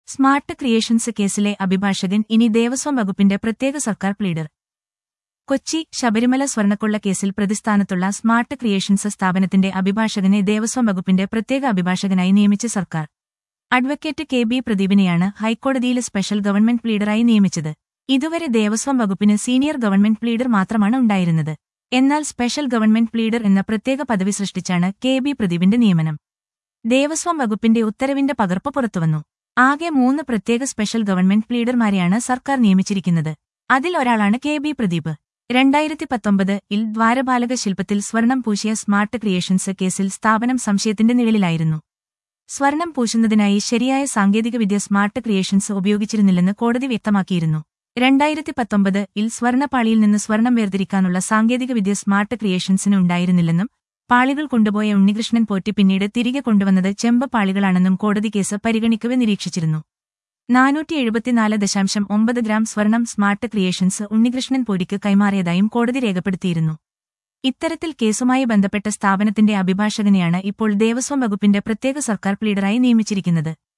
Smart creations കേസിലെ അഭിഭാഷകൻ ഇനി ദേവസ്വം വകുപ്പിന്റെ പ്രത്യേക സർക്കാർ പ്ലീഡർ. കൊച്ചി ശബരിമല സ്വർണ്ണക്കൊള്ള കേസിൽ പ്രതിസ്ഥാനത്തുള്ള സ്മാർട്ട് ക്രിയേഷൻസ് സ്ഥാപനത്തിന്റെ അഭിഭാഷകനെ ദേവസ്വം വകുപ്പിന്റെ പ്രത്യേക അഭിഭാഷകനായി നിയമിച്ച സർക്കാർ. അഡ്വക്കേറ്റ് കെ ബി പ്രദീപിനെയാണ് ഹൈക്കോടതിയിലെ സ്പെഷ്യൽ ഗവൺമെന്റ് പ്ലീഡറായി നിയമിച്ചത്. ഇതുവരെ ദേവസ്വം വകുപ്പിന് സീനിയർ ഗവൺമെന്റ് പ്ലീഡർ മാത്രമാണ് ഉണ്ടായിരുന്നത്. എന്നാൽ സ്പെഷ്യൽ ഗവൺമെന്റ് പ്ലീഡർ എന്ന പ്രത്യേക പദവി സൃഷ്ടിച്ചാണ് കെ ബി പ്രദീപിന്റെ നിയമനം. ദേവസ്വം വകുപ്പിന്റെ ഉത്തരവിന്റെ പകർപ്പ് പുറത്തുവന്നു. ആകെ 3 പ്രത്യേക സ്പെഷ്യൽ ഗവൺമെന്റ് പ്ലീഡർമാരെയാണ് സർക്കാർ നിയമിച്ചിരിക്കുന്നത്. അതിൽ ഒരാളാണ് കെ ബി പ്രദീപ്. 2019-ൽ ദ്വാരപാലക ശില്പത്തിൽ സ്വർണം പൂശിയ സ്മാർട്ട് ക്രിയേഷൻസ് കേസിൽ സ്ഥാപനം സംശയത്തിന്റെ നിഴലിലായിരുന്നു. സ്വർണം പൂശുന്നതിനായി ശരിയായ സാങ്കേതികവിദ്യ സ്മാർട്ട് ക്രിയേഷൻസ് ഉപയോഗിച്ചിരുന്നില്ലെന്ന് കോടതി വ്യക്തമാക്കിയിരുന്നു. 2019-ൽ സ്വർണ്ണപ്പാളിയിൽ നിന്ന് സ്വർണം വേർതിരിക്കാനുള്ള സാങ്കേതികവിദ്യ സ്മാർട്ട് ക്രിയേഷൻസിന് ഉണ്ടായിരുന്നില്ലെന്നും പാളികൾ കൊണ്ടുപോയ ഉണ്ണികൃഷ്ണൻ പോറ്റി പിന്നീട് തിരികെ കൊണ്ടുവന്നത് ചെമ്പ് പാളികളാണെന്നും കോടതി കേസ് പരിഗണിക്കവെ നിരീക്ഷിച്ചിരുന്നു. 474.9 ഗ്രാം സ്വർണം സ്മാർട്ട് ക്രിയേഷൻസ് ഉണ്ണികൃഷ്ണൻ പോറ്റിക്ക് കൈമാറിയതായും കോടതി രേഖപ്പെടുത്തിയിരുന്നു. ഇത്തരത്തിൽ കേസുമായി ബന്ധപ്പെട്ട സ്ഥാപനത്തിന്റെ അഭിഭാഷകനെയാണ് ഇപ്പോൾ ദേവസ്വം വകുപ്പിന്റെ പ്രത്യേക സർക്കാർ പ്ലീഡറായി നിയമിച്ചിരിക്കുന്നത്.